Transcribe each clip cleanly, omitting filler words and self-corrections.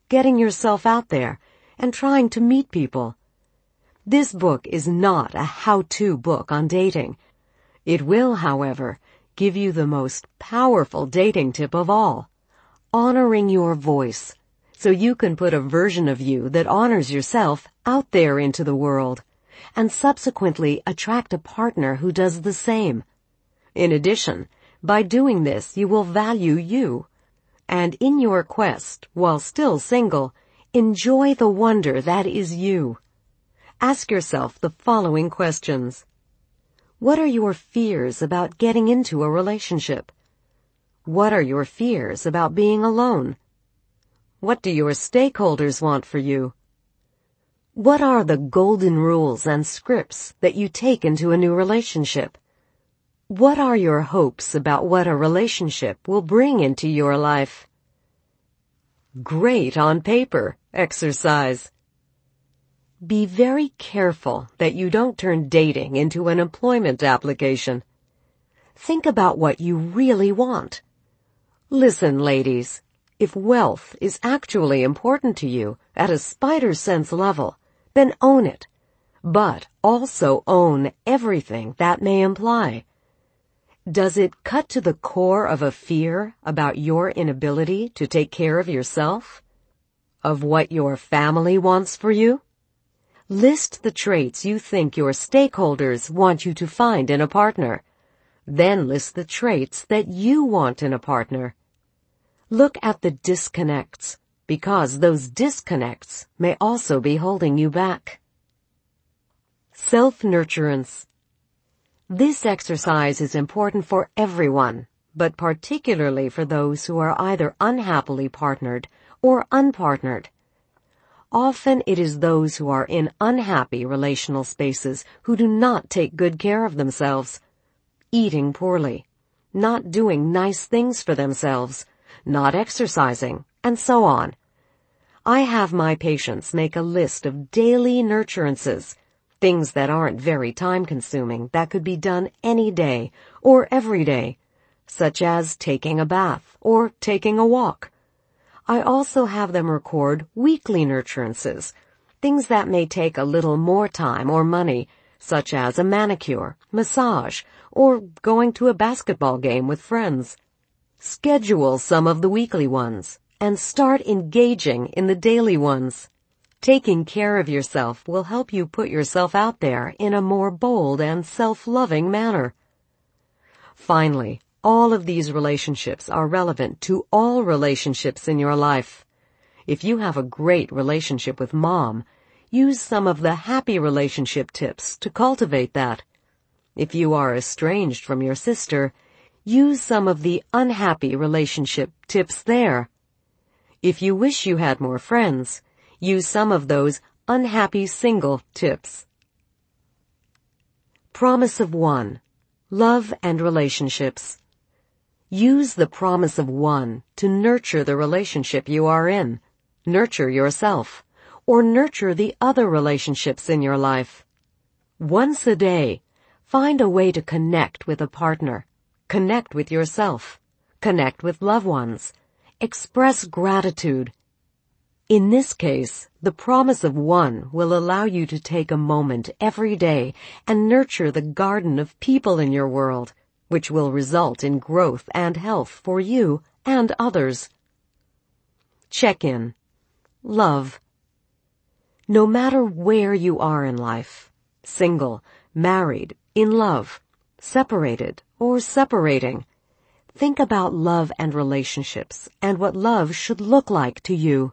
getting yourself out there, and trying to meet people. This book is not a how-to book on dating. It will, however, give you the most powerful dating tip of all: honoring your voice, so you can put a version of you that honors yourself out there into the world, and subsequently attract a partner who does the same. In addition, by doing this, you will value you, and in your quest, while still single, enjoy the wonder that is you. Ask yourself the following questions. What are your fears about getting into a relationship? What are your fears about being alone? What do your stakeholders want for you? What are the golden rules and scripts that you take into a new relationship? What are your hopes about what a relationship will bring into your life? Great on paper exercise. Be very careful that you don't turn dating into an employment application. Think about what you really want. Listen, ladies, if wealth is actually important to you at a spider sense level, then own it, but also own everything that may imply. Does it cut to the core of a fear about your inability to take care of yourself? Of what your family wants for you? List the traits you think your stakeholders want you to find in a partner. Then list the traits that you want in a partner. Look at the disconnects, because those disconnects may also be holding you back. Self-nurturance. This exercise is important for everyone, but particularly for those who are either unhappily partnered or unpartnered. Often it is those who are in unhappy relational spaces who do not take good care of themselves, eating poorly, not doing nice things for themselves, not exercising, and so on. I have my patients make a list of daily nurturances, things that aren't very time-consuming that could be done any day or every day, such as taking a bath or taking a walk. I also have them record weekly nurturances, things that may take a little more time or money, such as a manicure, massage, or going to a basketball game with friends. Schedule some of the weekly ones and start engaging in the daily ones. Taking care of yourself will help you put yourself out there in a more bold and self-loving manner. Finally, all of these relationships are relevant to all relationships in your life. If you have a great relationship with Mom, use some of the happy relationship tips to cultivate that. If you are estranged from your sister, use some of the unhappy relationship tips there. If you wish you had more friends, use some of those unhappy single tips. Promise of One. Love and relationships. Use the promise of one to nurture the relationship you are in, nurture yourself, or nurture the other relationships in your life. Once a day, find a way to connect with a partner, connect with yourself, connect with loved ones, express gratitude. In this case, the promise of one will allow you to take a moment every day and nurture the garden of people in your world, which will result in growth and health for you and others. Check-in. Love. No matter where you are in life, single, married, in love, separated, or separating, think about love and relationships and what love should look like to you.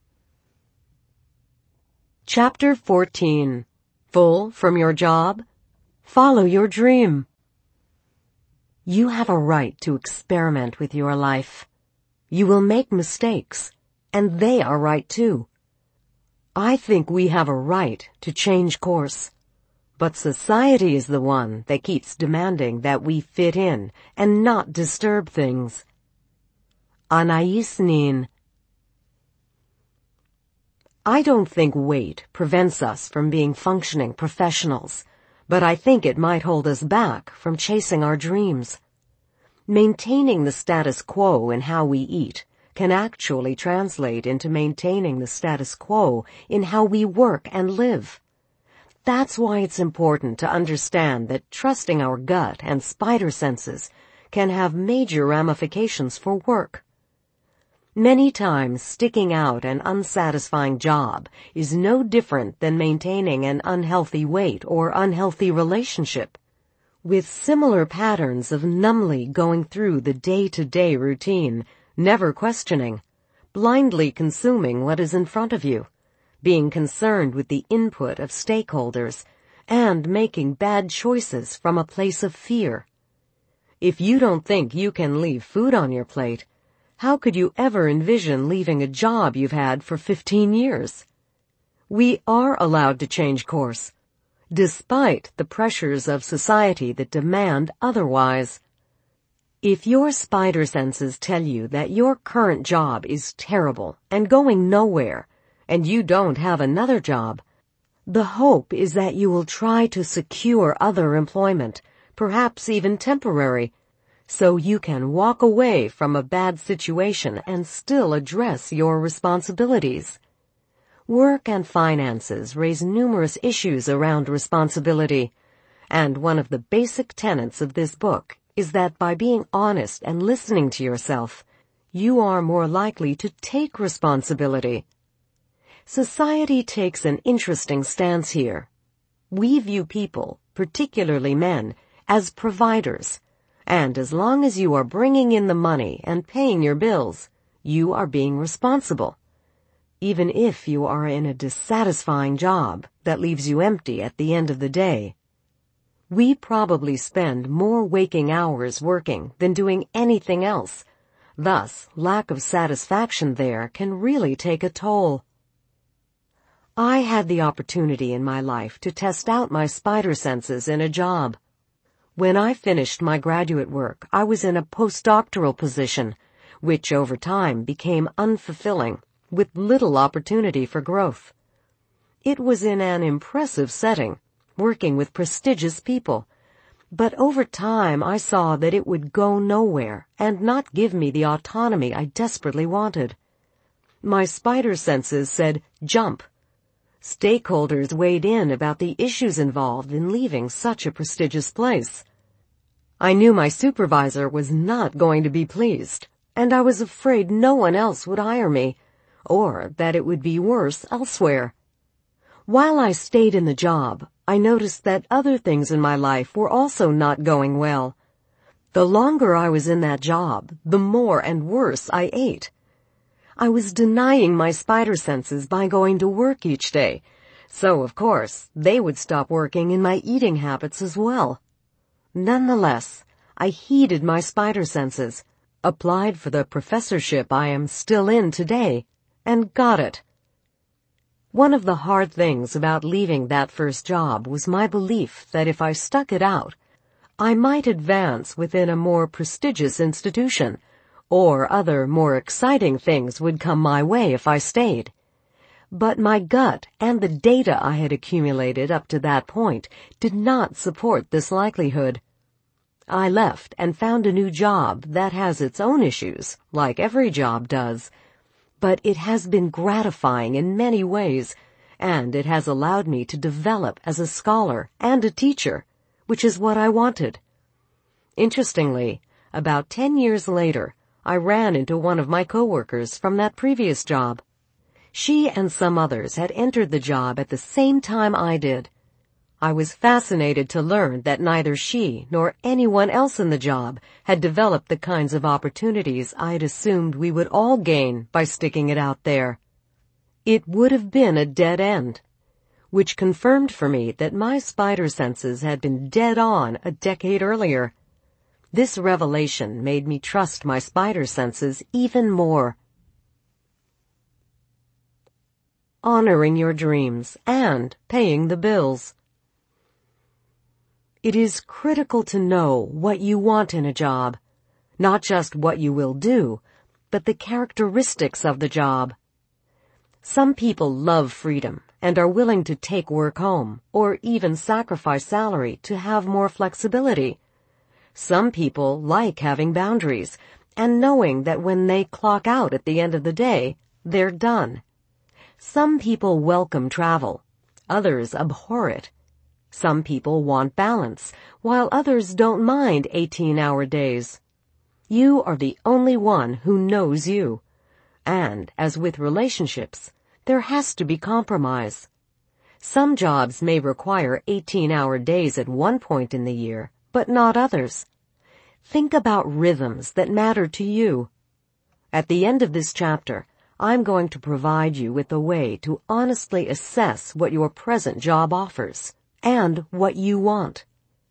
Chapter 14. Full from your job? Follow your dream. You have a right to experiment with your life. You will make mistakes, and they are right too. I think we have a right to change course, but society is the one that keeps demanding that we fit in and not disturb things. Anais Nin. I don't think weight prevents us from being functioning professionals, but I think it might hold us back from chasing our dreams. Maintaining the status quo in how we eat, can actually translate into maintaining the status quo in how we work and live. That's why it's important to understand that trusting our gut and spider senses can have major ramifications for work. Many times, sticking out an unsatisfying job is no different than maintaining an unhealthy weight or unhealthy relationship, with similar patterns of numbly going through the day-to-day routine, never questioning, blindly consuming what is in front of you, being concerned with the input of stakeholders, and making bad choices from a place of fear. If you don't think you can leave food on your plate, how could you ever envision leaving a job you've had for 15 years? We are allowed to change course, despite the pressures of society that demand otherwise. If your spider senses tell you that your current job is terrible and going nowhere, and you don't have another job, the hope is that you will try to secure other employment, perhaps even temporary, so you can walk away from a bad situation and still address your responsibilities. Work and finances raise numerous issues around responsibility, and one of the basic tenets of this book is that by being honest and listening to yourself, you are more likely to take responsibility. Society takes an interesting stance here. We view people, particularly men, as providers, and as long as you are bringing in the money and paying your bills, you are being responsible, even if you are in a dissatisfying job that leaves you empty at the end of the day. We probably spend more waking hours working than doing anything else. Thus, lack of satisfaction there can really take a toll. I had the opportunity in my life to test out my spider senses in a job. When I finished my graduate work, I was in a postdoctoral position, which over time became unfulfilling, with little opportunity for growth. It was in an impressive setting, working with prestigious people, but over time I saw that it would go nowhere and not give me the autonomy I desperately wanted. My spider senses said, "Jump." Stakeholders weighed in about the issues involved in leaving such a prestigious place. I knew my supervisor was not going to be pleased, and I was afraid no one else would hire me, or that it would be worse elsewhere. While I stayed in the job, I noticed that other things in my life were also not going well. The longer I was in that job, the more and worse I ate. I was denying my spider senses by going to work each day, so of course they would stop working in my eating habits as well. Nonetheless, I heeded my spider senses, applied for the professorship I am still in today, and got it. One of the hard things about leaving that first job was my belief that if I stuck it out, I might advance within a more prestigious institution, or other more exciting things would come my way if I stayed. But my gut and the data I had accumulated up to that point did not support this likelihood. I left and found a new job that has its own issues, like every job does, but it has been gratifying in many ways, and it has allowed me to develop as a scholar and a teacher, which is what I wanted. Interestingly, about 10 years later, I ran into one of my coworkers from that previous job. She and some others had entered the job at the same time I did. I was fascinated to learn that neither she nor anyone else in the job had developed the kinds of opportunities I'd assumed we would all gain by sticking it out there. It would have been a dead end, which confirmed for me that my spider senses had been dead on a decade earlier. This revelation made me trust my spider senses even more. Honoring your dreams and paying the bills. It is critical to know what you want in a job, not just what you will do, but the characteristics of the job. Some people love freedom and are willing to take work home or even sacrifice salary to have more flexibility. Some people like having boundaries and knowing that when they clock out at the end of the day, they're done. Some people welcome travel. Others abhor it. Some people want balance, while others don't mind 18-hour days. You are the only one who knows you. And, as with relationships, there has to be compromise. Some jobs may require 18-hour days at one point in the year, but not others. Think about rhythms that matter to you. At the end of this chapter, I'm going to provide you with a way to honestly assess what your present job offers and what you want.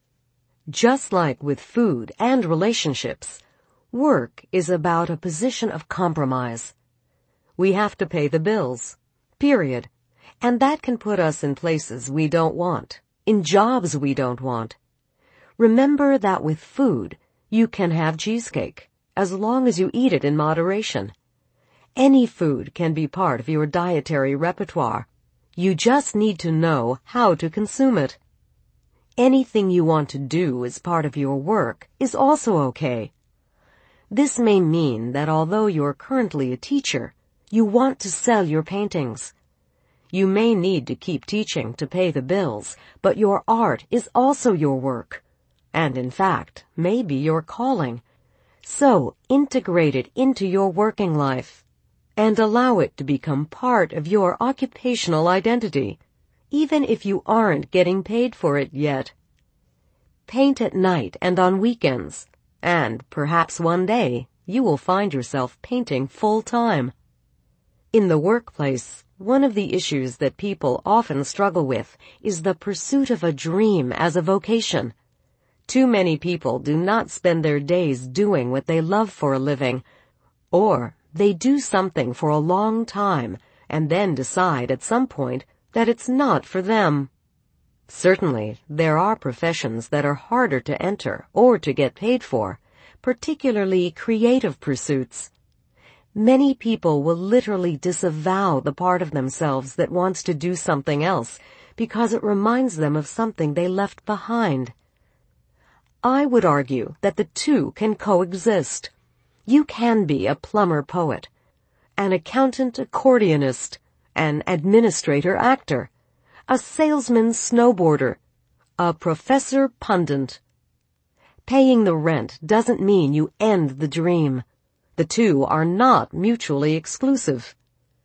Just like with food and relationships, work is about a position of compromise. We have to pay the bills, period. And that can put us in places we don't want, in jobs we don't want. Remember that with food, you can have cheesecake, as long as you eat it in moderation. Any food can be part of your dietary repertoire. You just need to know how to consume it. Anything you want to do as part of your work is also okay. This may mean that although you're currently a teacher, you want to sell your paintings. You may need to keep teaching to pay the bills, but your art is also your work, and in fact, maybe your calling. So integrate it into your working life, and allow it to become part of your occupational identity, even if you aren't getting paid for it yet. Paint at night and on weekends, and perhaps one day you will find yourself painting full-time. In the workplace, one of the issues that people often struggle with is the pursuit of a dream as a vocation. Too many people do not spend their days doing what they love for a living, or they do something for a long time and then decide at some point that it's not for them. Certainly, there are professions that are harder to enter or to get paid for, particularly creative pursuits. Many people will literally disavow the part of themselves that wants to do something else because it reminds them of something they left behind. I would argue that the two can coexist. You can be a plumber poet, an accountant accordionist, an administrator actor, a salesman snowboarder, a professor pundit. Paying the rent doesn't mean you end the dream. The two are not mutually exclusive.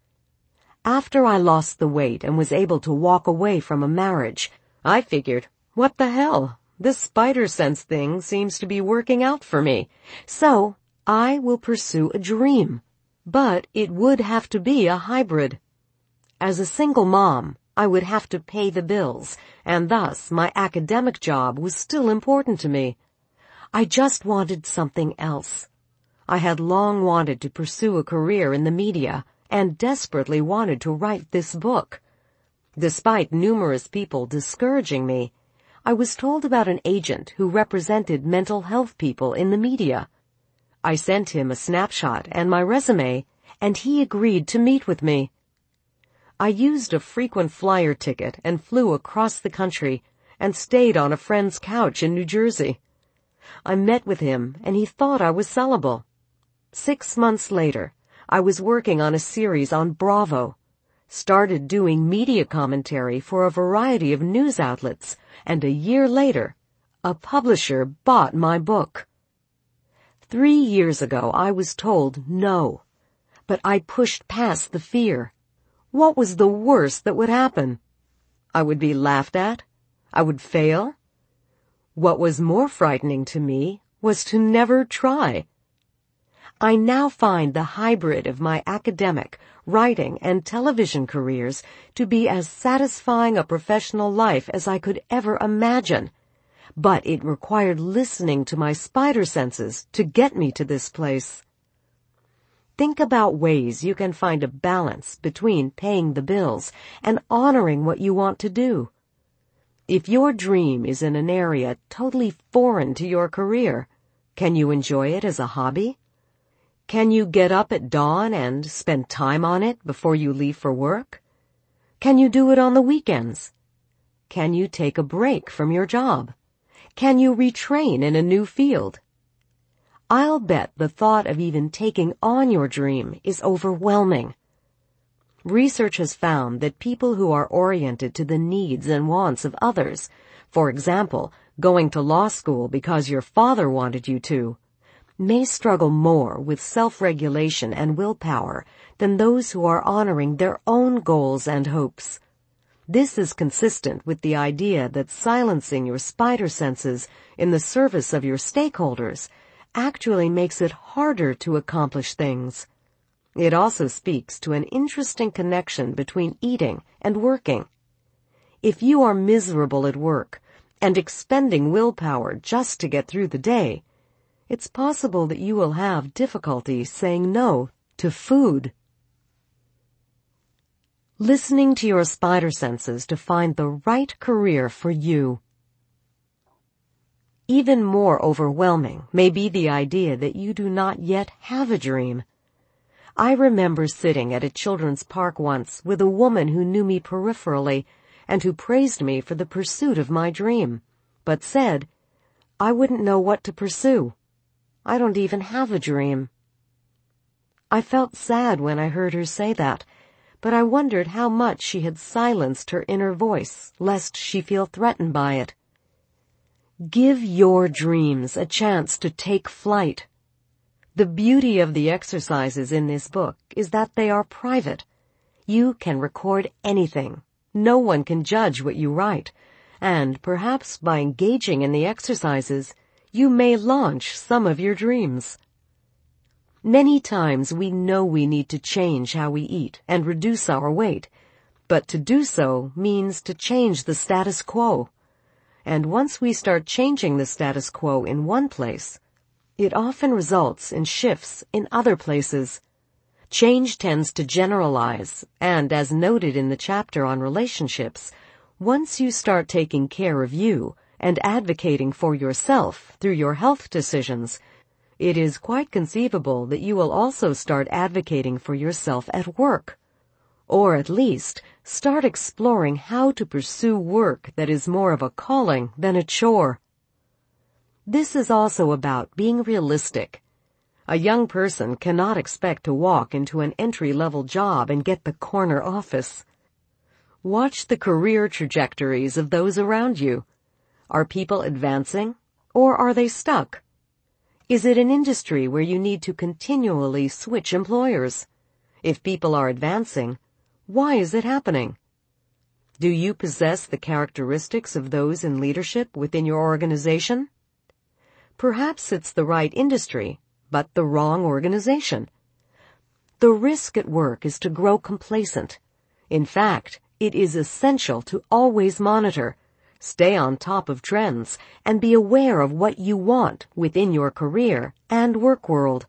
After I lost the weight and was able to walk away from a marriage, I figured, what the hell? This spider sense thing seems to be working out for me. So, I will pursue a dream. But it would have to be a hybrid. As a single mom, I would have to pay the bills, and thus my academic job was still important to me. I just wanted something else. I had long wanted to pursue a career in the media and desperately wanted to write this book. Despite numerous people discouraging me, I was told about an agent who represented mental health people in the media. I sent him a snapshot and my resume, and he agreed to meet with me. I used a frequent flyer ticket and flew across the country and stayed on a friend's couch in New Jersey. I met with him, and he thought I was sellable. 6 months later, I was working on a series on Bravo, started doing media commentary for a variety of news outlets, and a year later, a publisher bought my book. 3 years ago, I was told no, but I pushed past the fear. What was the worst that would happen? I would be laughed at? I would fail? What was more frightening to me was to never try. I now find the hybrid of my academic, writing, and television careers to be as satisfying a professional life as I could ever imagine. But it required listening to my spider senses to get me to this place. Think about ways you can find a balance between paying the bills and honoring what you want to do. If your dream is in an area totally foreign to your career, can you enjoy it as a hobby? Can you get up at dawn and spend time on it before you leave for work? Can you do it on the weekends? Can you take a break from your job? Can you retrain in a new field? I'll bet the thought of even taking on your dream is overwhelming. Research has found that people who are oriented to the needs and wants of others, for example, going to law school because your father wanted you to, may struggle more with self-regulation and willpower than those who are honoring their own goals and hopes. This is consistent with the idea that silencing your spider senses in the service of your stakeholders actually makes it harder to accomplish things. It also speaks to an interesting connection between eating and working. If you are miserable at work and expending willpower just to get through the day, it's possible that you will have difficulty saying no to food. Listening to your spider senses to find the right career for you. Even more overwhelming may be the idea that you do not yet have a dream. I remember sitting at a children's park once with a woman who knew me peripherally and who praised me for the pursuit of my dream, but said, "I wouldn't know what to pursue. I don't even have a dream." I felt sad when I heard her say that, but I wondered how much she had silenced her inner voice, lest she feel threatened by it. Give your dreams a chance to take flight. The beauty of the exercises in this book is that they are private. You can record anything. No one can judge what you write, and perhaps by engaging in the exercises, you may launch some of your dreams. Many times we know we need to change how we eat and reduce our weight, but to do so means to change the status quo. And once we start changing the status quo in one place, it often results in shifts in other places. Change tends to generalize, and as noted in the chapter on relationships, once you start taking care of you and advocating for yourself through your health decisions, it is quite conceivable that you will also start advocating for yourself at work, or at least start exploring how to pursue work that is more of a calling than a chore. This is also about being realistic. A young person cannot expect to walk into an entry-level job and get the corner office. Watch the career trajectories of those around you. Are people advancing, or are they stuck? Is it an industry where you need to continually switch employers? If people are advancing, why is it happening? Do you possess the characteristics of those in leadership within your organization? Perhaps it's the right industry, but the wrong organization. The risk at work is to grow complacent. In fact, it is essential to always monitor, stay on top of trends, and be aware of what you want within your career and work world.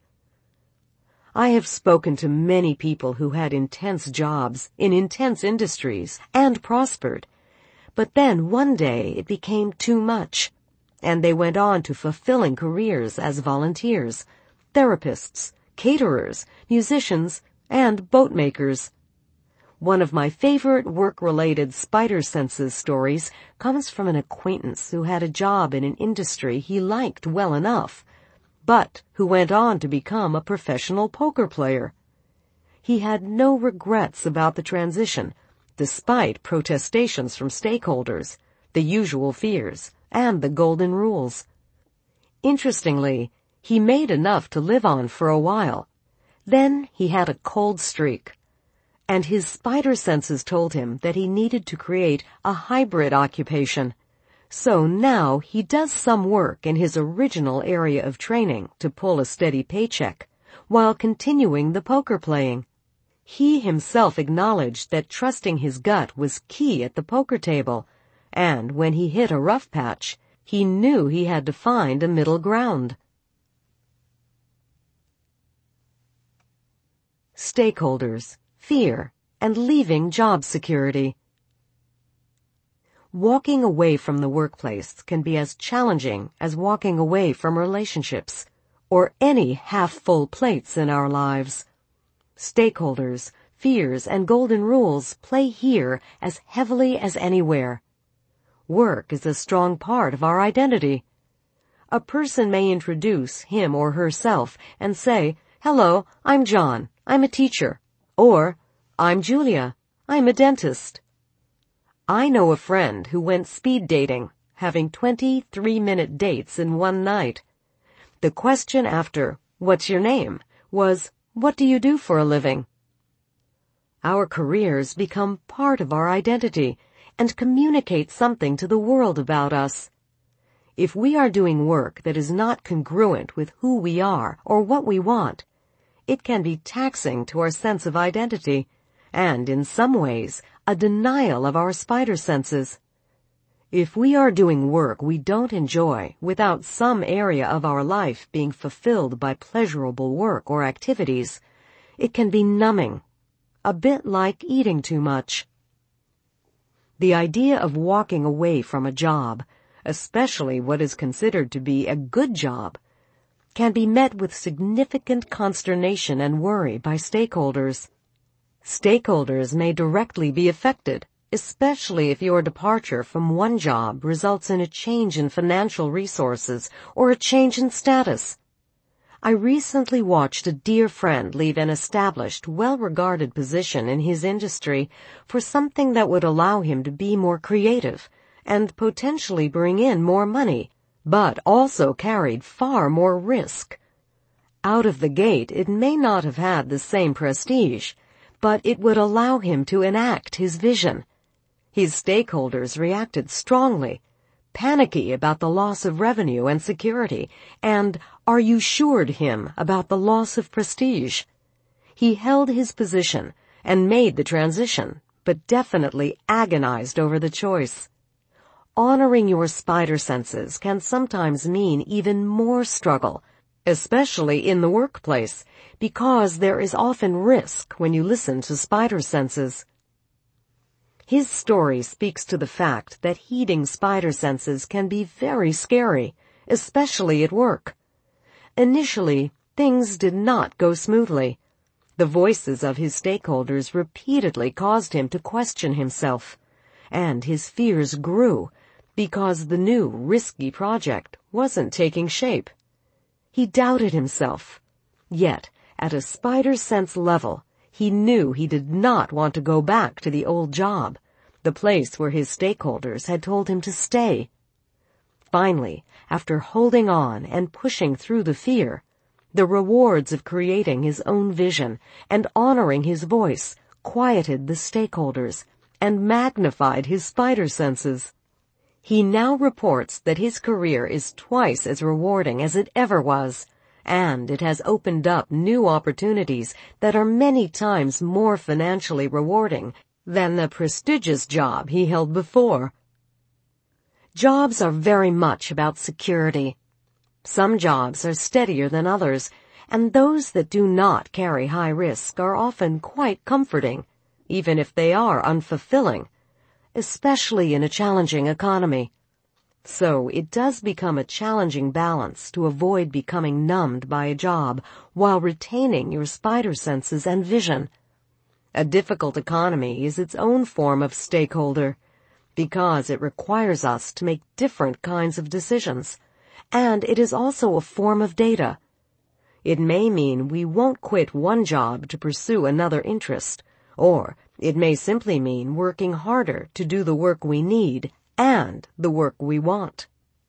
I have spoken to many people who had intense jobs in intense industries and prospered, but then one day it became too much, and they went on to fulfilling careers as volunteers, therapists, caterers, musicians, and boat makers. One of my favorite work-related spider senses stories comes from an acquaintance who had a job in an industry he liked well enough, but who went on to become a professional poker player. He had no regrets about the transition, despite protestations from stakeholders, the usual fears, and the golden rules. Interestingly, he made enough to live on for a while. Then he had a cold streak, and his spider senses told him that he needed to create a hybrid occupation. So now he does some work in his original area of training to pull a steady paycheck, while continuing the poker playing. He himself acknowledged that trusting his gut was key at the poker table, and when he hit a rough patch, he knew he had to find a middle ground. Stakeholders, fear, and leaving job security. Walking away from the workplace can be as challenging as walking away from relationships, or any half-full plates in our lives. Stakeholders, fears, and golden rules play here as heavily as anywhere. Work is a strong part of our identity. A person may introduce him or herself and say, "Hello, I'm John. I'm a teacher." Or, "I'm Julia. I'm a dentist." I know a friend who went speed dating, having 23-minute dates in one night. The question after, "What's your name?" was, "What do you do for a living?" Our careers become part of our identity and communicate something to the world about us. If we are doing work that is not congruent with who we are or what we want, it can be taxing to our sense of identity, and in some ways, a denial of our spider senses. If we are doing work we don't enjoy without some area of our life being fulfilled by pleasurable work or activities, it can be numbing, a bit like eating too much. The idea of walking away from a job, especially what is considered to be a good job, can be met with significant consternation and worry by stakeholders. Stakeholders may directly be affected, especially if your departure from one job results in a change in financial resources or a change in status. I recently watched a dear friend leave an established, well-regarded position in his industry for something that would allow him to be more creative and potentially bring in more money, but also carried far more risk. Out of the gate, it may not have had the same prestige, but it would allow him to enact his vision. His stakeholders reacted strongly, panicky about the loss of revenue and security, and are-you-sured him about the loss of prestige. He held his position and made the transition, but definitely agonized over the choice. Honoring your spider senses can sometimes mean even more struggle, especially in the workplace, because there is often risk when you listen to spider senses. His story speaks to the fact that heeding spider senses can be very scary, especially at work. Initially, things did not go smoothly. The voices of his stakeholders repeatedly caused him to question himself, and his fears grew because the new, risky project wasn't taking shape. He doubted himself. Yet, at a spider sense level, he knew he did not want to go back to the old job, the place where his stakeholders had told him to stay. Finally, after holding on and pushing through the fear, the rewards of creating his own vision and honoring his voice quieted the stakeholders and magnified his spider senses. He now reports that his career is twice as rewarding as it ever was, and it has opened up new opportunities that are many times more financially rewarding than the prestigious job he held before. Jobs are very much about security. Some jobs are steadier than others, and those that do not carry high risk are often quite comforting, even if they are unfulfilling, especially in a challenging economy. So it does become a challenging balance to avoid becoming numbed by a job while retaining your spider senses and vision. A difficult economy is its own form of stakeholder, because it requires us to make different kinds of decisions, and it is also a form of data. It may mean we won't quit one job to pursue another interest, or it may simply mean working harder to do the work we need and the work we want.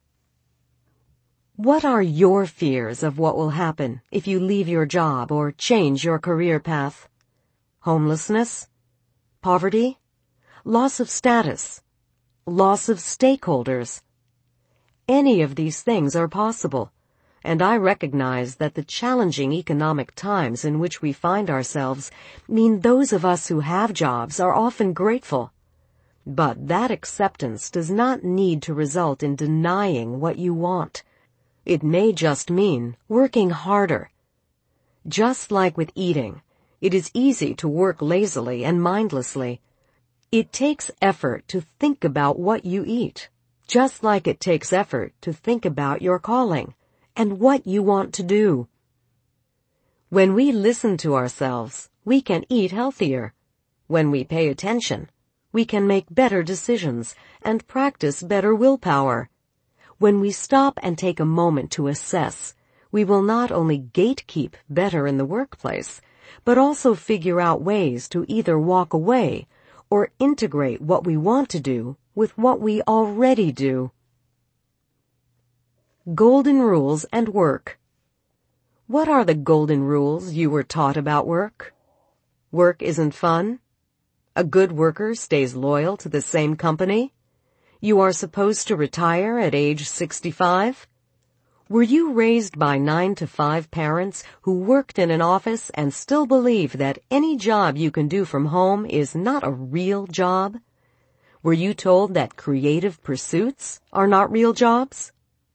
What are your fears of what will happen if you leave your job or change your career path? Homelessness? Poverty? Loss of status? Loss of stakeholders? Any of these things are possible, and I recognize that the challenging economic times in which we find ourselves mean those of us who have jobs are often grateful. But that acceptance does not need to result in denying what you want. It may just mean working harder. Just like with eating, it is easy to work lazily and mindlessly. It takes effort to think about what you eat, just like it takes effort to think about your calling and what you want to do. When we listen to ourselves, we can eat healthier. When we pay attention, we can make better decisions and practice better willpower. When we stop and take a moment to assess, we will not only gatekeep better in the workplace, but also figure out ways to either walk away or integrate what we want to do with what we already do. Golden rules and work. What are the golden rules you were taught about work? Work isn't fun? A good worker stays loyal to the same company? You are supposed to retire at age 65? Were you raised by 9-to-5 parents who worked in an office and still believe that any job you can do from home is not a real job? Were you told that creative pursuits are not real jobs?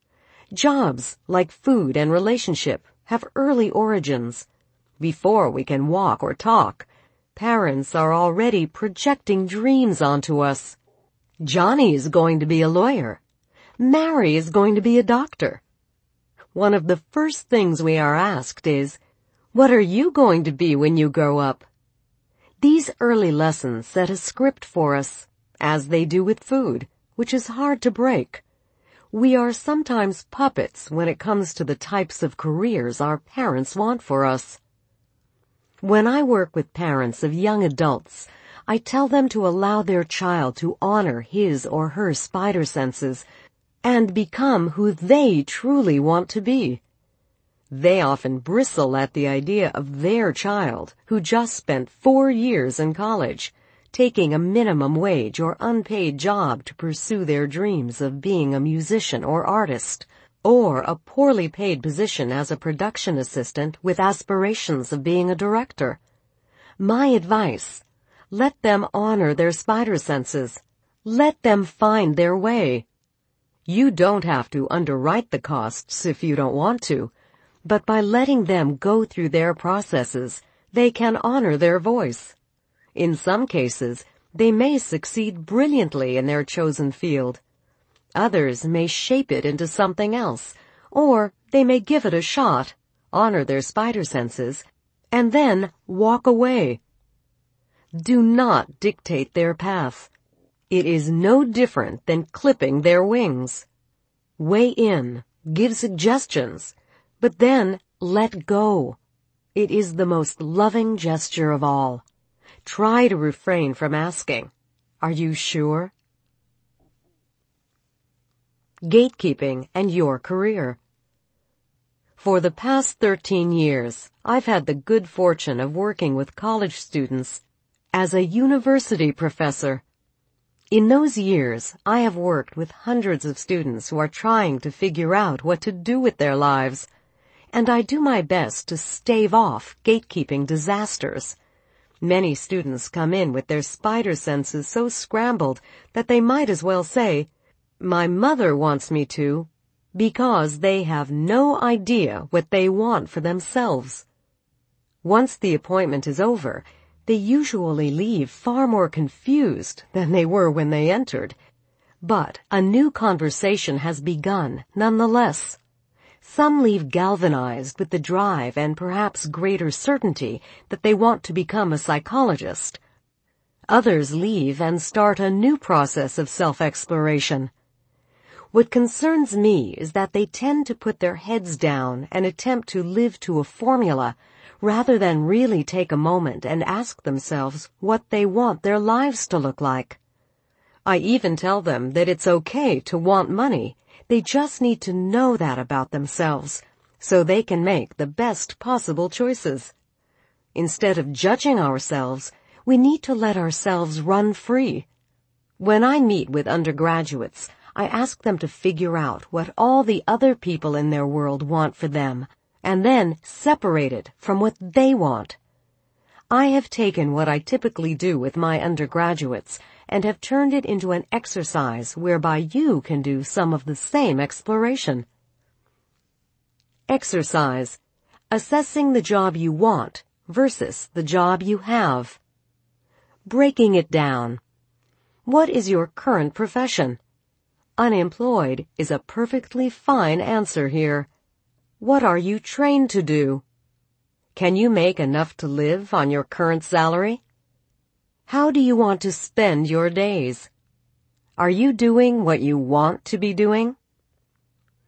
Jobs, like food and relationship, have early origins. Before we can walk or talk, parents are already projecting dreams onto us. Johnny is going to be a lawyer. Mary is going to be a doctor. One of the first things we are asked is, what are you going to be when you grow up? These early lessons set a script for us, as they do with food, which is hard to break. We are sometimes puppets when it comes to the types of careers our parents want for us. When I work with parents of young adults, I tell them to allow their child to honor his or her spider senses and become who they truly want to be. They often bristle at the idea of their child, who just spent 4 years in college, taking a minimum wage or unpaid job to pursue their dreams of being a musician or artist, or a poorly paid position as a production assistant with aspirations of being a director. My advice: let them honor their spider senses. Let them find their way. You don't have to underwrite the costs if you don't want to, but by letting them go through their processes, they can honor their voice. In some cases, they may succeed brilliantly in their chosen field. Others may shape it into something else, or they may give it a shot, honor their spider senses, and then walk away. Do not dictate their path. It is no different than clipping their wings. Weigh in, give suggestions, but then let go. It is the most loving gesture of all. Try to refrain from asking, "Are you sure?" Gatekeeping and your career. For the past 13 years, I've had the good fortune of working with college students as a university professor. In those years, I have worked with hundreds of students who are trying to figure out what to do with their lives, and I do my best to stave off gatekeeping disasters. Many students come in with their spider senses so scrambled that they might as well say, "My mother wants me to," because they have no idea what they want for themselves. Once the appointment is over, they usually leave far more confused than they were when they entered. But a new conversation has begun nonetheless. Some leave galvanized with the drive and perhaps greater certainty that they want to become a psychologist. Others leave and start a new process of self-exploration. What concerns me is that they tend to put their heads down and attempt to live to a formula rather than really take a moment and ask themselves what they want their lives to look like. I even tell them that it's okay to want money. They just need to know that about themselves, so they can make the best possible choices. Instead of judging ourselves, we need to let ourselves run free. When I meet with undergraduates, I ask them to figure out what all the other people in their world want for them, and then separate it from what they want. I have taken what I typically do with my undergraduates and have turned it into an exercise whereby you can do some of the same exploration. Exercise: assessing the job you want versus the job you have. Breaking it down. What is your current profession? Unemployed is a perfectly fine answer here. What are you trained to do? Can you make enough to live on your current salary? How do you want to spend your days? Are you doing what you want to be doing?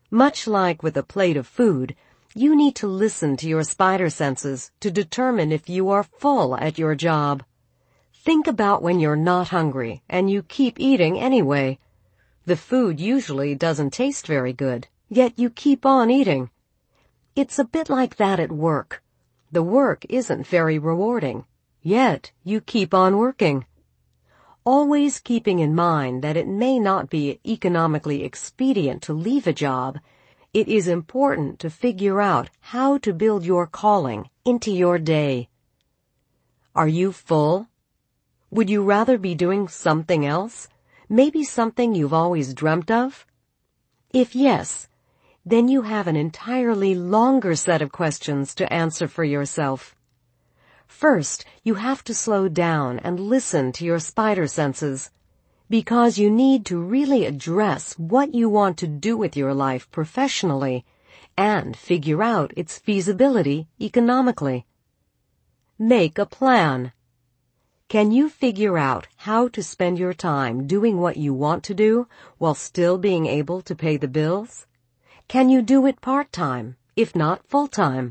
Much like with a plate of food, you need to listen to your spider senses to determine if you are full at your job. Think about when you're not hungry and you keep eating anyway. The food usually doesn't taste very good, yet you keep on eating. It's a bit like that at work. The work isn't very rewarding, yet you keep on working. Always keeping in mind that it may not be economically expedient to leave a job, it is important to figure out how to build your calling into your day. Are you full? Would you rather be doing something else? Maybe something you've always dreamt of? If yes, then you have an entirely longer set of questions to answer for yourself. First, you have to slow down and listen to your spider senses, because you need to really address what you want to do with your life professionally and figure out its feasibility economically. Make a plan. Can you figure out how to spend your time doing what you want to do while still being able to pay the bills? Can you do it part-time, if not full-time?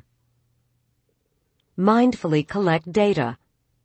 Mindfully collect data.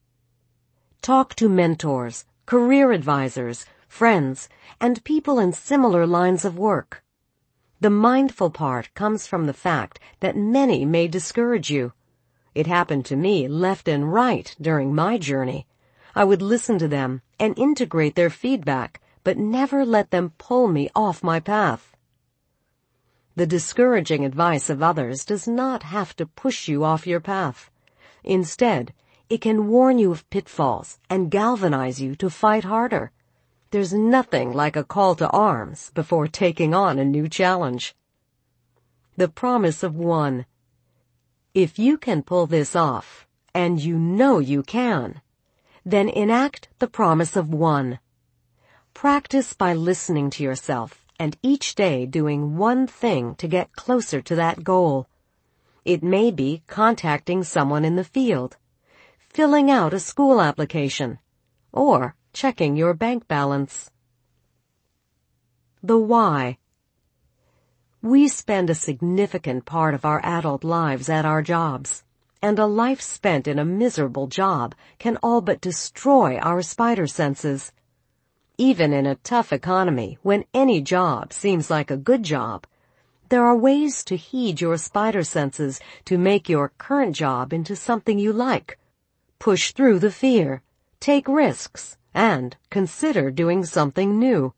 Talk to mentors, career advisors, friends, and people in similar lines of work. The mindful part comes from the fact that many may discourage you. It happened to me left and right during my journey. I would listen to them and integrate their feedback, but never let them pull me off my path. The discouraging advice of others does not have to push you off your path. Instead, it can warn you of pitfalls and galvanize you to fight harder. There's nothing like a call to arms before taking on a new challenge. The promise of one. If you can pull this off, and you know you can, then enact the promise of one. Practice by listening to yourself and each day doing one thing to get closer to that goal. It may be contacting someone in the field, filling out a school application, or checking your bank balance. The why. We spend a significant part of our adult lives at our jobs, and a life spent in a miserable job can all but destroy our spider senses. Even in a tough economy, when any job seems like a good job, there are ways to heed your spider senses to make your current job into something you like. Push through the fear, take risks, and consider doing something new.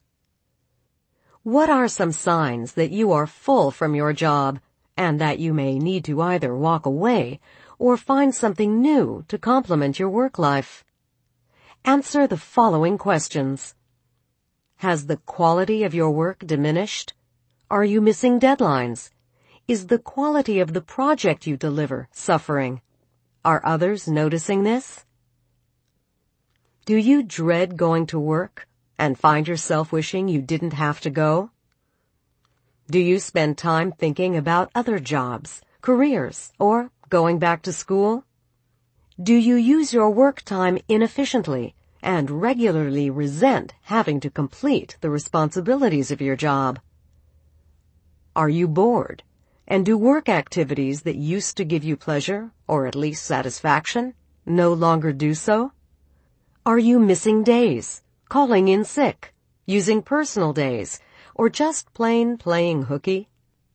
What are some signs that you are full from your job and that you may need to either walk away or find something new to complement your work life? Answer the following questions. Has the quality of your work diminished? Are you missing deadlines? Is the quality of the project you deliver suffering? Are others noticing this? Do you dread going to work and find yourself wishing you didn't have to go? Do you spend time thinking about other jobs, careers, or going back to school? Do you use your work time inefficiently and regularly resent having to complete the responsibilities of your job? Are you bored? And do work activities that used to give you pleasure, or at least satisfaction, no longer do so? Are you missing days, calling in sick, using personal days, or just plain playing hooky?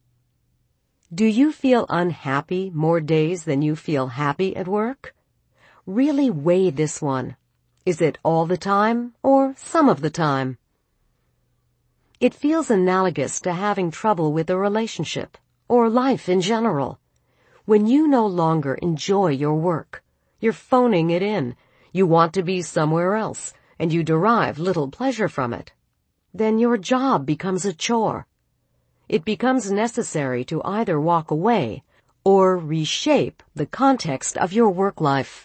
Do you feel unhappy more days than you feel happy at work? Really weigh this one. Is it all the time, or some of the time? It feels analogous to having trouble with a relationship, or life in general. When you no longer enjoy your work, you're phoning it in, you want to be somewhere else, and you derive little pleasure from it, then your job becomes a chore. It becomes necessary to either walk away or reshape the context of your work life.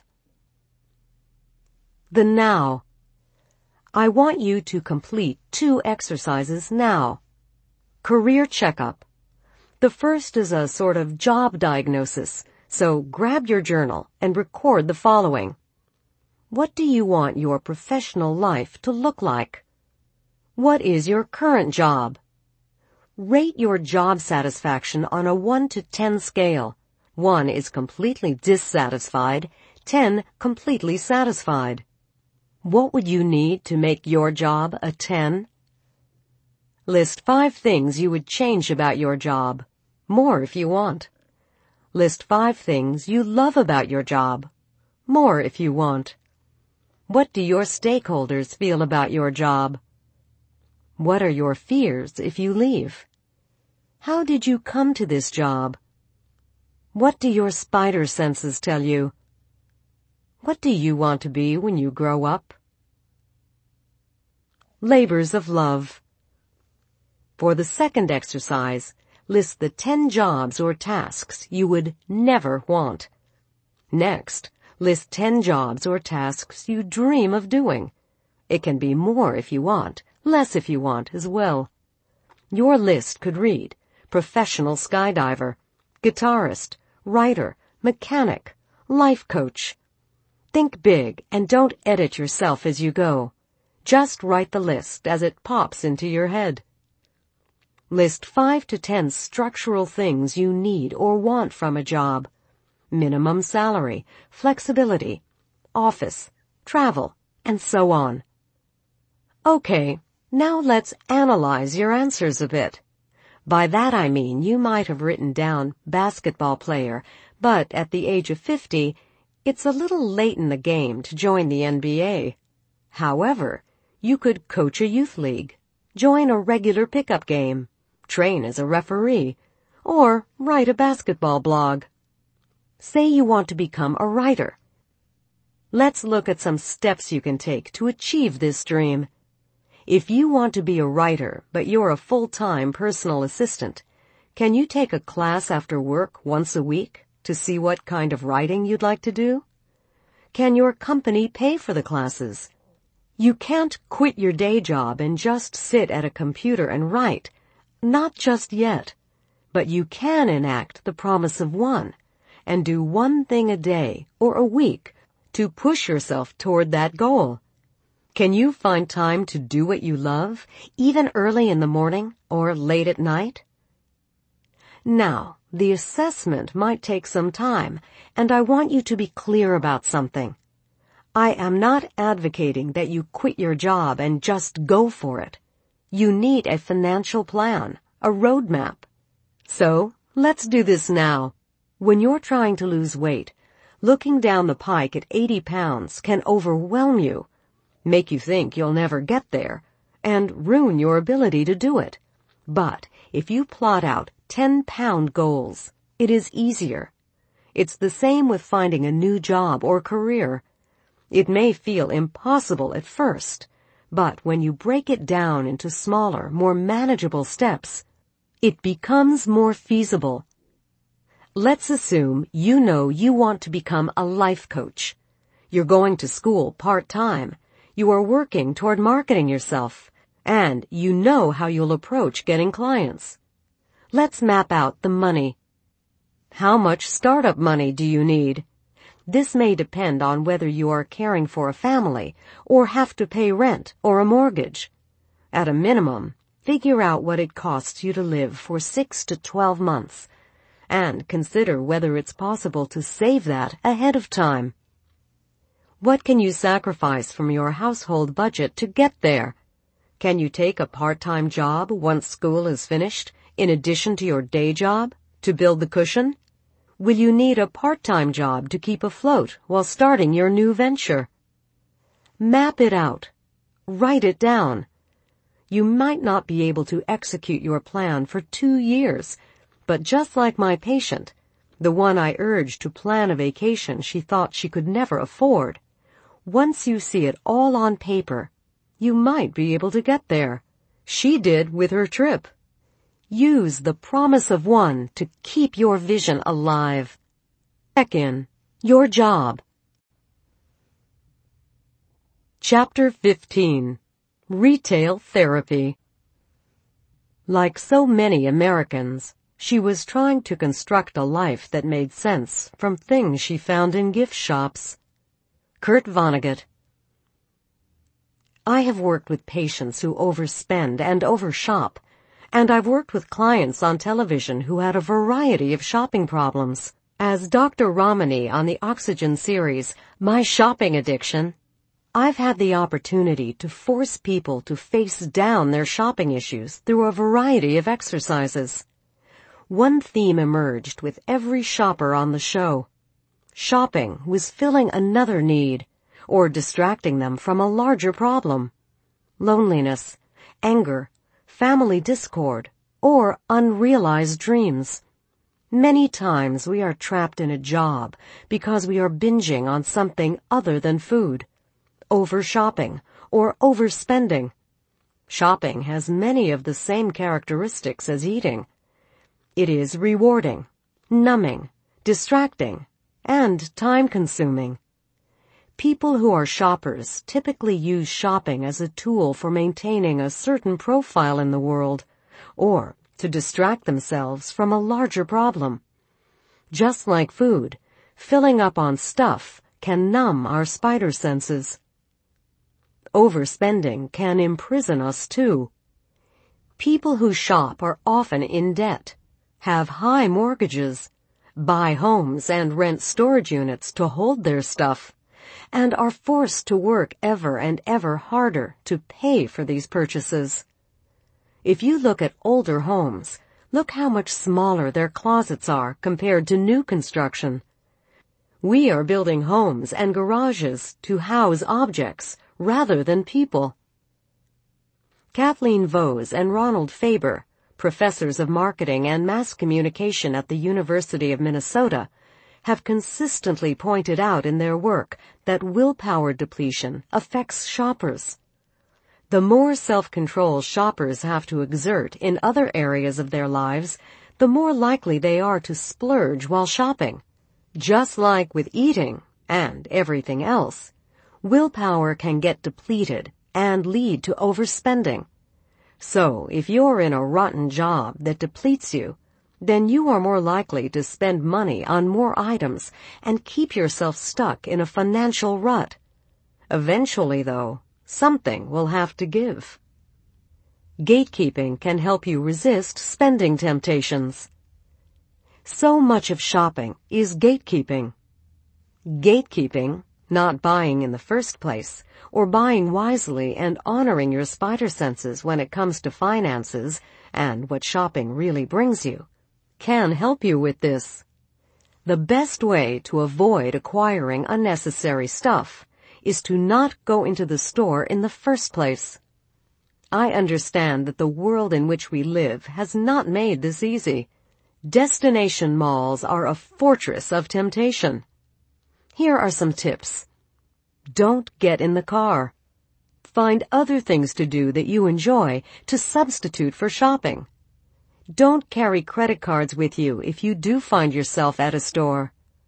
The now. I want you to complete 2 exercises now. Career checkup. The first is a sort of job diagnosis, so grab your journal and record the following. What do you want your professional life to look like? What is your current job? Rate your job satisfaction on a 1 to 10 scale. 1 is completely dissatisfied, 10 completely satisfied. What would you need to make your job a 10? List 5 things you would change about your job. More if you want. List 5 things you love about your job. More if you want. What do your stakeholders feel about your job? What are your fears if you leave? How did you come to this job? What do your spider senses tell you? What do you want to be when you grow up? Labors of love. For the second exercise, list the 10 jobs or tasks you would never want. Next, list 10 jobs or tasks you dream of doing. It can be more if you want, less if you want as well. Your list could read professional skydiver, guitarist, writer, mechanic, life coach. Think big and don't edit yourself as you go. Just write the list as it pops into your head. List 5 to 10 structural things you need or want from a job. Minimum salary, flexibility, office, travel, and so on. Okay, now let's analyze your answers a bit. By that I mean you might have written down basketball player, but at the age of 50, it's a little late in the game to join the NBA. However, you could coach a youth league, join a regular pickup game, train as a referee, or write a basketball blog. Say you want to become a writer. Let's look at some steps you can take to achieve this dream. If you want to be a writer, but you're a full-time personal assistant, can you take a class after work once a week to see what kind of writing you'd like to do? Can your company pay for the classes? You can't quit your day job and just sit at a computer and write. Not just yet. But you can enact the promise of 1 and do 1 thing a day or a week to push yourself toward that goal. Can you find time to do what you love, even early in the morning or late at night? Now, the assessment might take some time, and I want you to be clear about something. I am not advocating that you quit your job and just go for it. You need a financial plan, a roadmap. So, let's do this now. When you're trying to lose weight, looking down the pike at 80 pounds can overwhelm you, make you think you'll never get there, and ruin your ability to do it. But if you plot out 10-pound goals, it is easier. It's the same with finding a new job or career. It may feel impossible at first, but when you break it down into smaller, more manageable steps, it becomes more feasible. Let's assume you know you want to become a life coach. You're going to school part-time. You are working toward marketing yourself, and you know how you'll approach getting clients. Let's map out the money. How much startup money do you need? This may depend on whether you are caring for a family or have to pay rent or a mortgage. At a minimum, figure out what it costs you to live for 6 to 12 months, and consider whether it's possible to save that ahead of time. What can you sacrifice from your household budget to get there? Can you take a part-time job once school is finished, in addition to your day job, to build the cushion? Will you need a part-time job to keep afloat while starting your new venture? Map it out. Write it down. You might not be able to execute your plan for 2 years, but just like my patient, the one I urged to plan a vacation she thought she could never afford, once you see it all on paper, you might be able to get there. She did with her trip. Use the promise of 1 to keep your vision alive. Check-in. Your job. Chapter 15. Retail Therapy. Like so many Americans, she was trying to construct a life that made sense from things she found in gift shops. Kurt Vonnegut. I have worked with patients who overspend and overshop, And I've worked with clients on television who had a variety of shopping problems. As Dr. Ramani on the Oxygen series, My Shopping Addiction, I've had the opportunity to force people to face down their shopping issues through a variety of exercises. One theme emerged with every shopper on the show. Shopping was filling another need, or distracting them from a larger problem. Loneliness, anger, family discord, or unrealized dreams. Many times we are trapped in a job because we are binging on something other than food, over-shopping, or overspending. Shopping has many of the same characteristics as eating. It is rewarding, numbing, distracting, and time-consuming. People who are shoppers typically use shopping as a tool for maintaining a certain profile in the world, or to distract themselves from a larger problem. Just like food, filling up on stuff can numb our spider senses. Overspending can imprison us too. People who shop are often in debt, have high mortgages, buy homes and rent storage units to hold their stuff, and are forced to work ever and ever harder to pay for these purchases. If you look at older homes, look how much smaller their closets are compared to new construction. We are building homes and garages to house objects rather than people. Kathleen Vohs and Ronald Faber, professors of marketing and mass communication at the University of Minnesota, have consistently pointed out in their work that willpower depletion affects shoppers. The more self-control shoppers have to exert in other areas of their lives, the more likely they are to splurge while shopping. Just like with eating and everything else, willpower can get depleted and lead to overspending. So, if you're in a rotten job that depletes you, then you are more likely to spend money on more items and keep yourself stuck in a financial rut. Eventually, though, something will have to give. Gatekeeping can help you resist spending temptations. So much of shopping is gatekeeping. Gatekeeping, not buying in the first place, or buying wisely and honoring your spider senses when it comes to finances and what shopping really brings you, can help you with this. The best way to avoid acquiring unnecessary stuff is to not go into the store in the first place. I understand that the world in which we live has not made this easy. Destination malls are a fortress of temptation. Here are some tips. Don't get in the car. Find other things to do that you enjoy to substitute for shopping. Don't carry credit cards with you if you do find yourself at a store.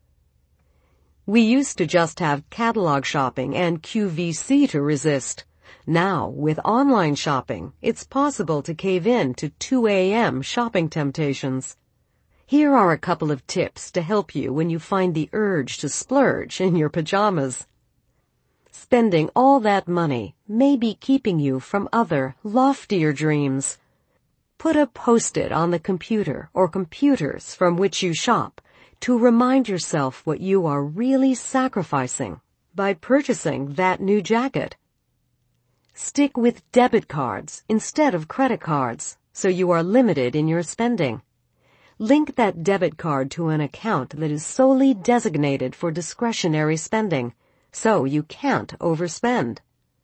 We used to just have catalog shopping and QVC to resist. Now, with online shopping, it's possible to cave in to 2 a.m. shopping temptations. Here are a couple of tips to help you when you find the urge to splurge in your pajamas. Spending all that money may be keeping you from other, loftier dreams. Put a post-it on the computer or computers from which you shop to remind yourself what you are really sacrificing by purchasing that new jacket. Stick with debit cards instead of credit cards, so you are limited in your spending. Link that debit card to an account that is solely designated for discretionary spending, so you can't overspend.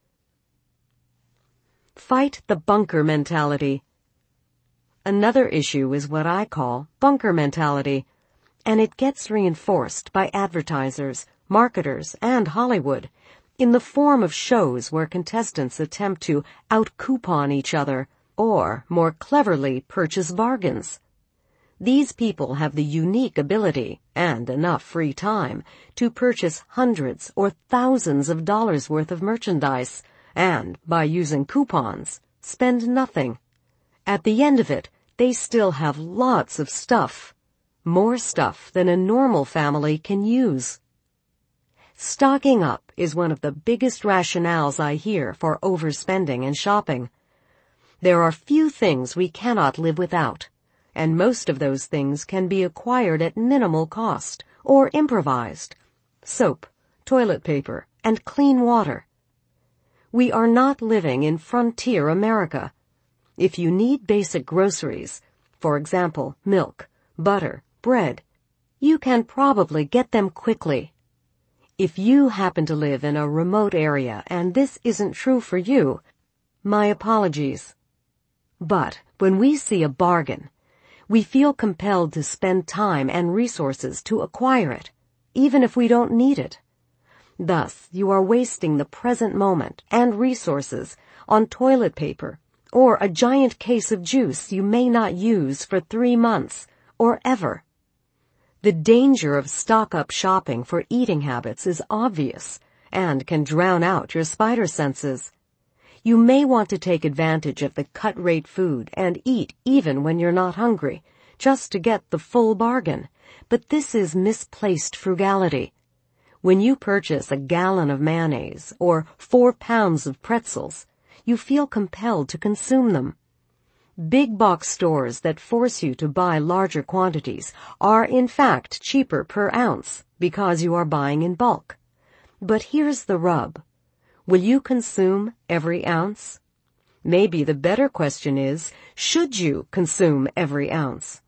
Fight the bunker mentality. Another issue is what I call bunker mentality, and it gets reinforced by advertisers, marketers, and Hollywood in the form of shows where contestants attempt to out-coupon each other or, more cleverly, purchase bargains. These people have the unique ability and enough free time to purchase hundreds or thousands of dollars worth of merchandise and, by using coupons, spend nothing. At the end of it, they still have lots of stuff. More stuff than a normal family can use. Stocking up is one of the biggest rationales I hear for overspending and shopping. There are few things we cannot live without, and most of those things can be acquired at minimal cost or improvised. Soap, toilet paper, and clean water. We are not living in frontier America. If you need basic groceries, for example, milk, butter, bread, you can probably get them quickly. If you happen to live in a remote area and this isn't true for you, my apologies. But when we see a bargain, we feel compelled to spend time and resources to acquire it, even if we don't need it. Thus, you are wasting the present moment and resources on toilet paper or a giant case of juice you may not use for 3 months or ever. The danger of stock-up shopping for eating habits is obvious and can drown out your spider senses. You may want to take advantage of the cut-rate food and eat even when you're not hungry, just to get the full bargain, but this is misplaced frugality. When you purchase a gallon of mayonnaise or 4 pounds of pretzels, you feel compelled to consume them. Big box stores that force you to buy larger quantities are in fact cheaper per ounce because you are buying in bulk. But here's the rub. Will you consume every ounce? Maybe the better question is, should you consume every ounce?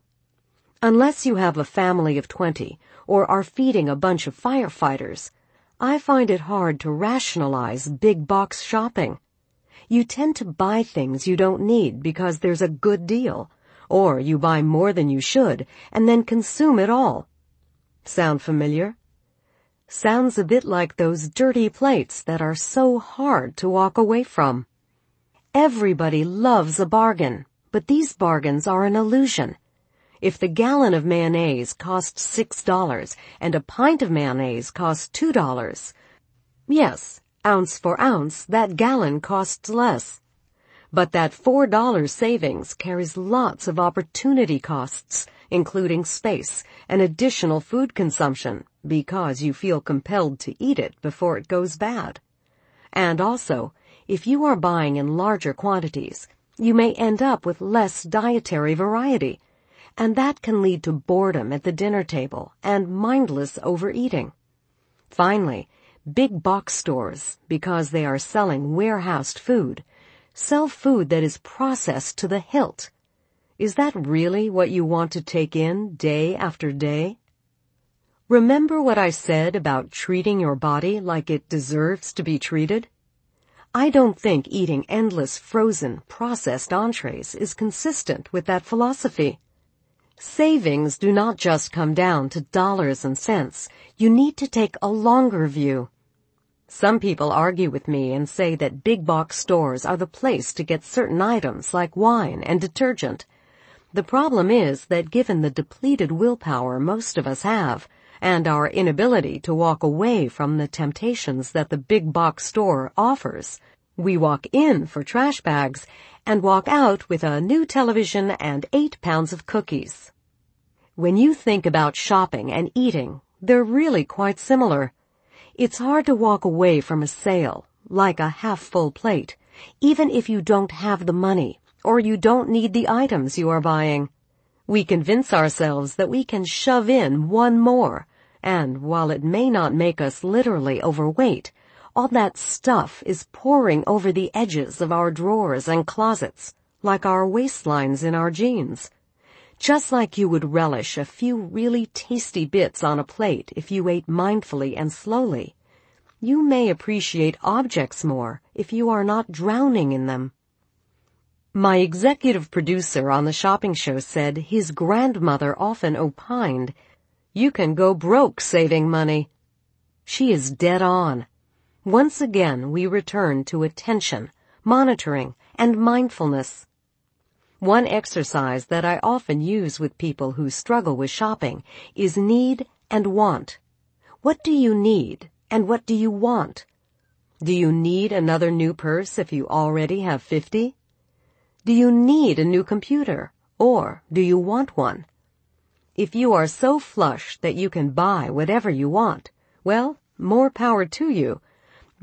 Unless you have a family of 20 or are feeding a bunch of firefighters, I find it hard to rationalize big box shopping. You tend to buy things you don't need because there's a good deal, or you buy more than you should and then consume it all. Sound familiar? Sounds a bit like those dirty plates that are so hard to walk away from. Everybody loves a bargain, but these bargains are an illusion. If the gallon of mayonnaise costs $6 and a pint of mayonnaise costs $2, yes, ounce for ounce, that gallon costs less. But that $4 savings carries lots of opportunity costs, including space and additional food consumption, because you feel compelled to eat it before it goes bad. And also, if you are buying in larger quantities, you may end up with less dietary variety, and that can lead to boredom at the dinner table and mindless overeating. Finally, big box stores, because they are selling warehoused food, sell food that is processed to the hilt. Is that really what you want to take in day after day? Remember what I said about treating your body like it deserves to be treated? I don't think eating endless frozen, processed entrees is consistent with that philosophy. Savings do not just come down to dollars and cents. You need to take a longer view. Some people argue with me and say that big box stores are the place to get certain items like wine and detergent. The problem is that given the depleted willpower most of us have, and our inability to walk away from the temptations that the big box store offers, we walk in for trash bags and walk out with a new television and 8 pounds of cookies. When you think about shopping and eating, they're really quite similar. It's hard to walk away from a sale, like a half-full plate, even if you don't have the money or you don't need the items you are buying. We convince ourselves that we can shove in one more, and while it may not make us literally overweight, all that stuff is pouring over the edges of our drawers and closets, like our waistlines in our jeans. Just like you would relish a few really tasty bits on a plate if you ate mindfully and slowly, you may appreciate objects more if you are not drowning in them. My executive producer on the shopping show said his grandmother often opined, "You can go broke saving money." She is dead on. Once again, we return to attention, monitoring, and mindfulness. One exercise that I often use with people who struggle with shopping is need and want. What do you need and what do you want? Do you need another new purse if you already have 50? Do you need a new computer, or do you want one? If you are so flush that you can buy whatever you want, well, more power to you.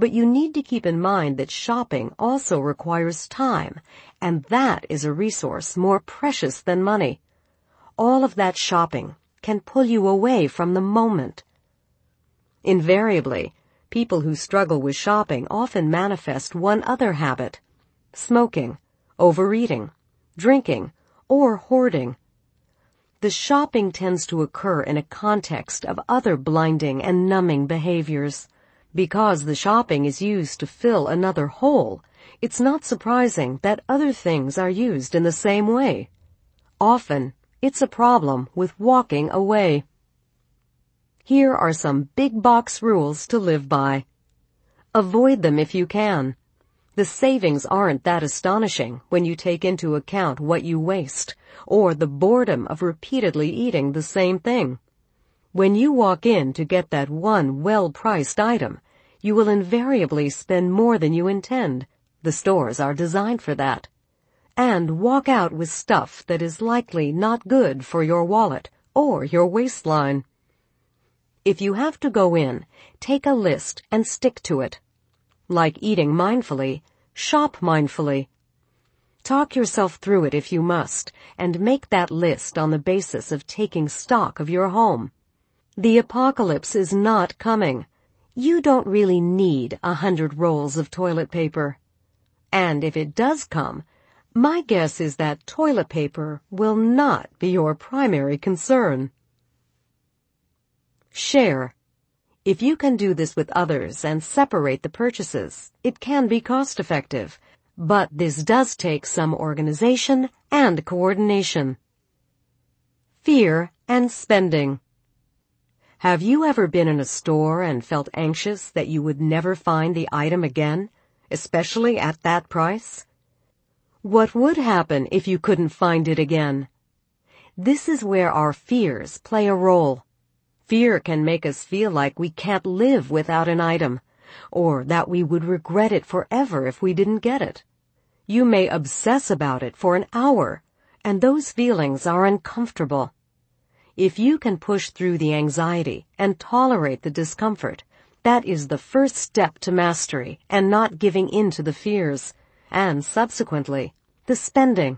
But you need to keep in mind that shopping also requires time, and that is a resource more precious than money. All of that shopping can pull you away from the moment. Invariably, people who struggle with shopping often manifest one other habit: smoking, overeating, drinking, or hoarding. The shopping tends to occur in a context of other blinding and numbing behaviors. Because the shopping is used to fill another hole, it's not surprising that other things are used in the same way. Often, it's a problem with walking away. Here are some big box rules to live by. Avoid them if you can. The savings aren't that astonishing when you take into account what you waste, or the boredom of repeatedly eating the same thing. When you walk in to get that one well-priced item, you will invariably spend more than you intend. The stores are designed for that. And walk out with stuff that is likely not good for your wallet or your waistline. If you have to go in, take a list and stick to it. Like eating mindfully, shop mindfully. Talk yourself through it if you must, and make that list on the basis of taking stock of your home. The apocalypse is not coming. You don't really need 100 rolls of toilet paper. And if it does come, my guess is that toilet paper will not be your primary concern. Share. If you can do this with others and separate the purchases, it can be cost-effective, but this does take some organization and coordination. Fear and spending. Have you ever been in a store and felt anxious that you would never find the item again, especially at that price? What would happen if you couldn't find it again? This is where our fears play a role. Fear can make us feel like we can't live without an item, or that we would regret it forever if we didn't get it. You may obsess about it for an hour, and those feelings are uncomfortable. If you can push through the anxiety and tolerate the discomfort, that is the first step to mastery and not giving in to the fears, and subsequently, the spending.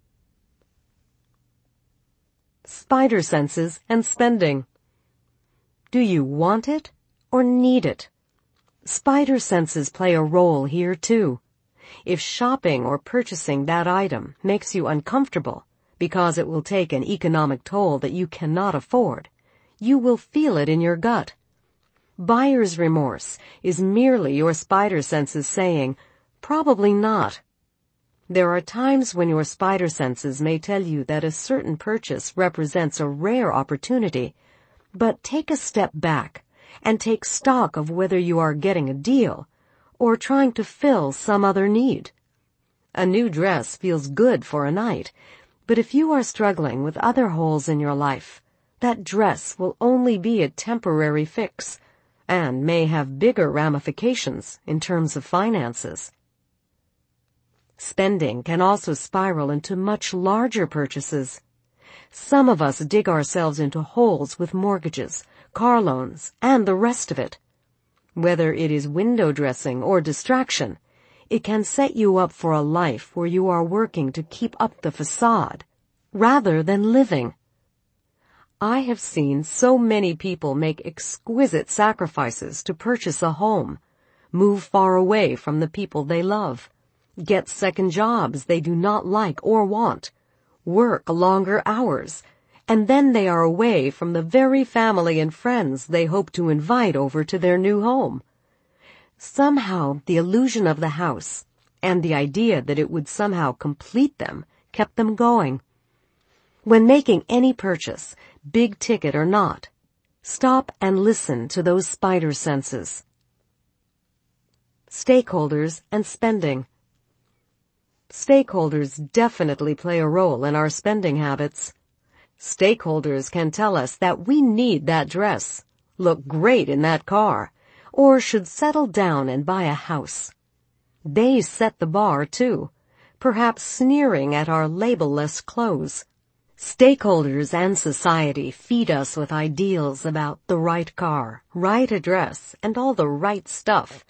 Spider senses and spending. Do you want it or need it? Spider senses play a role here too. If shopping or purchasing that item makes you uncomfortable because it will take an economic toll that you cannot afford, you will feel it in your gut. Buyer's remorse is merely your spider senses saying, probably not. There are times when your spider senses may tell you that a certain purchase represents a rare opportunity, but take a step back and take stock of whether you are getting a deal or trying to fill some other need. A new dress feels good for a night, but if you are struggling with other holes in your life, that dress will only be a temporary fix and may have bigger ramifications in terms of finances. Spending can also spiral into much larger purchases. Some of us dig ourselves into holes with mortgages, car loans, and the rest of it. Whether it is window dressing or distraction, it can set you up for a life where you are working to keep up the facade, rather than living. I have seen so many people make exquisite sacrifices to purchase a home, move far away from the people they love, get second jobs they do not like or want, work longer hours, and then they are away from the very family and friends they hope to invite over to their new home. Somehow the illusion of the house and the idea that it would somehow complete them kept them going. When making any purchase, big ticket or not, stop and listen to those spider senses. Stakeholders and spending. Stakeholders definitely play a role in our spending habits. Stakeholders can tell us that we need that dress, look great in that car, or should settle down and buy a house. They set the bar, too, perhaps sneering at our label-less clothes. Stakeholders and society feed us with ideals about the right car, right address, and all the right stuff,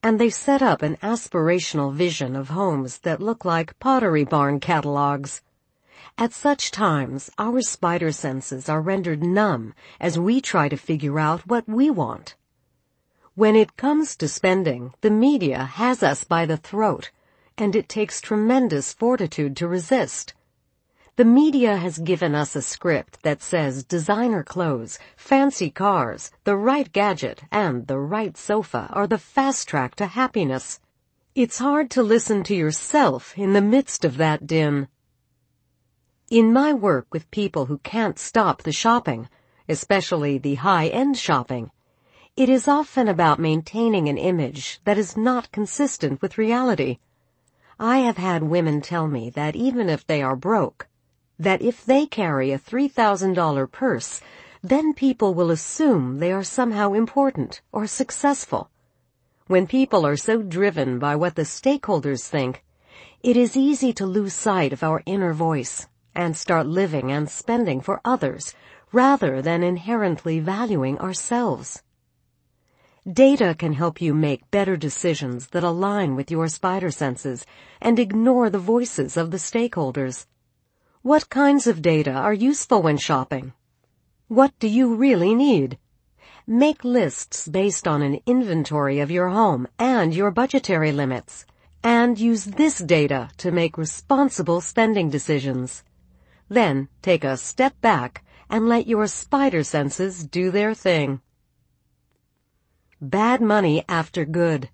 and they set up an aspirational vision of homes that look like Pottery Barn catalogs. At such times, our spider senses are rendered numb as we try to figure out what we want. When it comes to spending, the media has us by the throat, and it takes tremendous fortitude to resist. The media has given us a script that says designer clothes, fancy cars, the right gadget, and the right sofa are the fast track to happiness. It's hard to listen to yourself in the midst of that din. In my work with people who can't stop the shopping, especially the high-end shopping, it is often about maintaining an image that is not consistent with reality. I have had women tell me that even if they are broke, that if they carry a $3,000 purse, then people will assume they are somehow important or successful. When people are so driven by what the stakeholders think, it is easy to lose sight of our inner voice and start living and spending for others rather than inherently valuing ourselves. Data can help you make better decisions that align with your spider senses and ignore the voices of the stakeholders. What kinds of data are useful when shopping? What do you really need? Make lists based on an inventory of your home and your budgetary limits, and use this data to make responsible spending decisions. Then take a step back and let your spider senses do their thing. Bad money after good.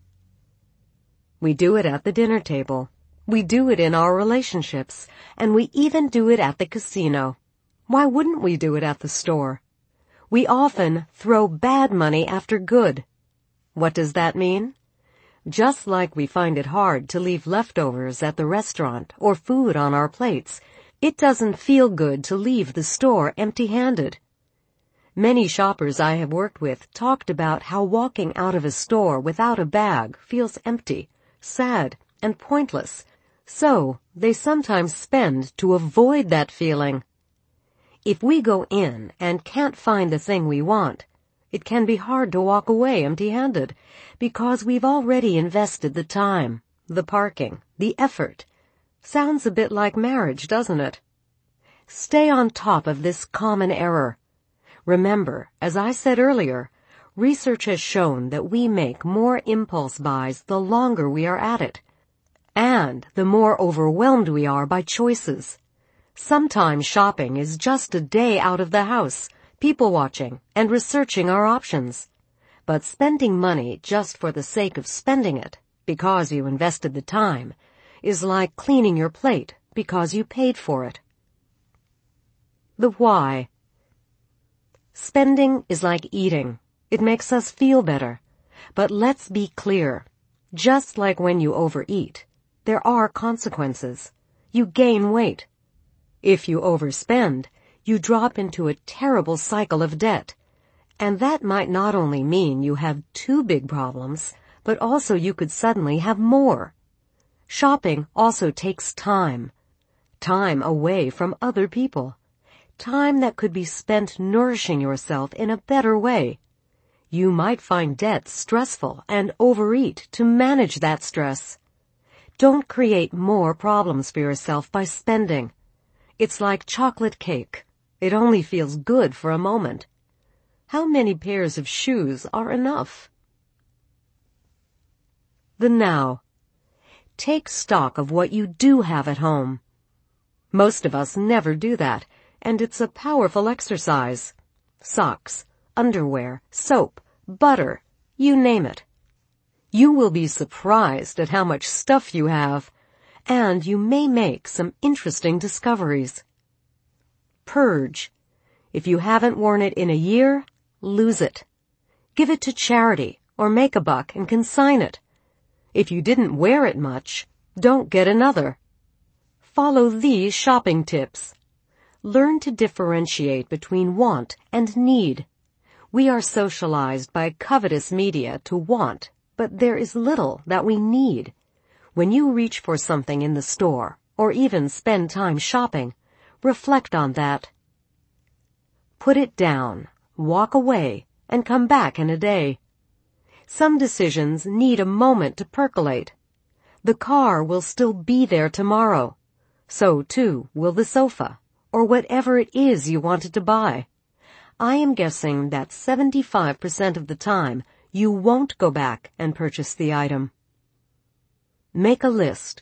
We do it at the dinner table. We do it in our relationships, and we even do it at the casino. Why wouldn't we do it at the store? We often throw bad money after good. What does that mean? Just like we find it hard to leave leftovers at the restaurant or food on our plates, it doesn't feel good to leave the store empty-handed. Many shoppers I have worked with talked about how walking out of a store without a bag feels empty, sad, and pointless, so they sometimes spend to avoid that feeling. If we go in and can't find the thing we want, it can be hard to walk away empty-handed because we've already invested the time, the parking, the effort. Sounds a bit like marriage, doesn't it? Stay on top of this common error. Remember, as I said earlier, research has shown that we make more impulse buys the longer we are at it, and the more overwhelmed we are by choices. Sometimes shopping is just a day out of the house, people watching, and researching our options. But spending money just for the sake of spending it, because you invested the time, is like cleaning your plate because you paid for it. The why. Spending is like eating. It makes us feel better. But let's be clear. Just like when you overeat, there are consequences. You gain weight. If you overspend, you drop into a terrible cycle of debt. And that might not only mean you have two big problems, but also you could suddenly have more. Shopping also takes time. Time away from other people. Time that could be spent nourishing yourself in a better way. You might find debt stressful and overeat to manage that stress. Don't create more problems for yourself by spending. It's like chocolate cake. It only feels good for a moment. How many pairs of shoes are enough? The now. Take stock of what you do have at home. Most of us never do that, and it's a powerful exercise. Socks, underwear, soap, butter, you name it. You will be surprised at how much stuff you have, and you may make some interesting discoveries. Purge. If you haven't worn it in a year, lose it. Give it to charity or make a buck and consign it. If you didn't wear it much, don't get another. Follow these shopping tips. Learn to differentiate between want and need. We are socialized by covetous media to want, but there is little that we need. When you reach for something in the store, or even spend time shopping, reflect on that. Put it down, walk away, and come back in a day. Some decisions need a moment to percolate. The car will still be there tomorrow. So, too, will the sofa, or whatever it is you wanted to buy. I am guessing that 75% of the time you won't go back and purchase the item. Make a list.